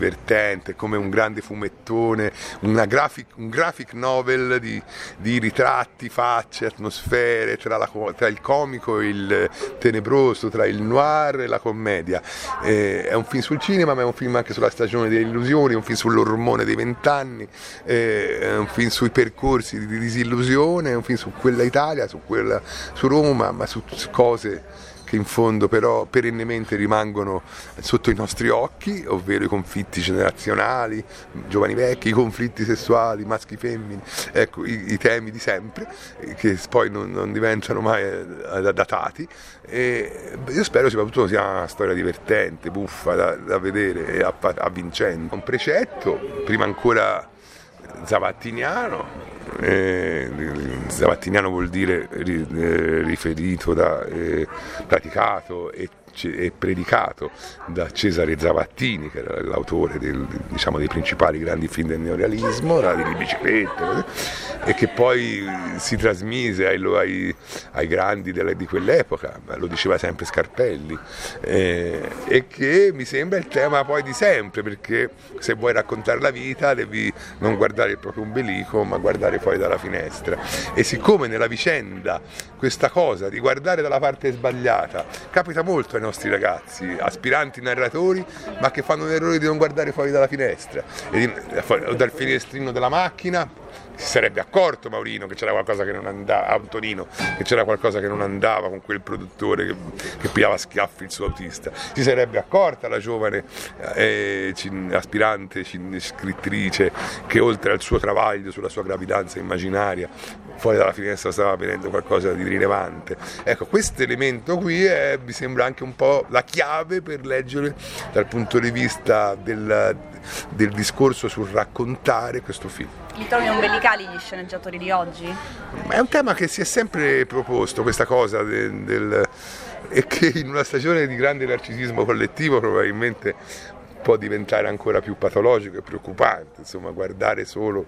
divertente, come un grande fumettone, un graphic novel di ritratti, facce, atmosfere, tra il comico e il tenebroso, tra il noir e la commedia. È un film sul cinema, ma è un film anche sulla stagione delle illusioni, è un film sull'ormone dei 20 anni, è un film sui percorsi di disillusione, è un film su quella Italia, su Roma, ma su cose che in fondo però perennemente rimangono sotto i nostri occhi, ovvero i conflitti generazionali, giovani vecchi, i conflitti sessuali, maschi femmini, ecco, i temi di sempre, che poi non diventano mai datati. E io spero soprattutto sia una storia divertente, buffa da vedere e avvincente. Un precetto, prima ancora zavattiniano. Zavattiniano vuol dire riferito praticato e predicato da Cesare Zavattini, che era l'autore dei principali grandi film del neorealismo, di biciclette, e che poi si trasmise ai grandi di quell'epoca, lo diceva sempre Scarpelli, e che mi sembra il tema poi di sempre, perché se vuoi raccontare la vita devi non guardare il proprio ombelico, ma guardare fuori dalla finestra. E siccome nella vicenda questa cosa di guardare dalla parte sbagliata capita molto ai nostri ragazzi, aspiranti narratori, ma che fanno l'errore di non guardare fuori dalla finestra o dal finestrino della macchina, si sarebbe accorto Maurino che c'era qualcosa che non andava, Antonino, che c'era qualcosa che non andava con quel produttore che pigliava a schiaffi il suo autista, si sarebbe accorta la giovane aspirante scrittrice che oltre al suo travaglio sulla sua gravidanza immaginaria fuori dalla finestra stava vedendo qualcosa di rilevante. Ecco, questo elemento qui mi sembra anche un po' la chiave per leggere dal punto di vista del discorso sul raccontare questo film. Li trovi ombelicali gli sceneggiatori di oggi? È un tema che si è sempre proposto, questa cosa e che in una stagione di grande narcisismo collettivo probabilmente può diventare ancora più patologico e preoccupante, insomma, guardare solo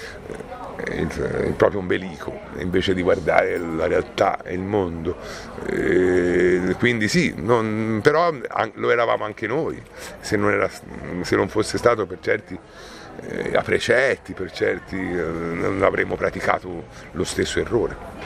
il proprio ombelico invece di guardare la realtà e il mondo. Quindi sì, però lo eravamo anche noi, se non fosse stato per certi precetti, non avremmo praticato lo stesso errore.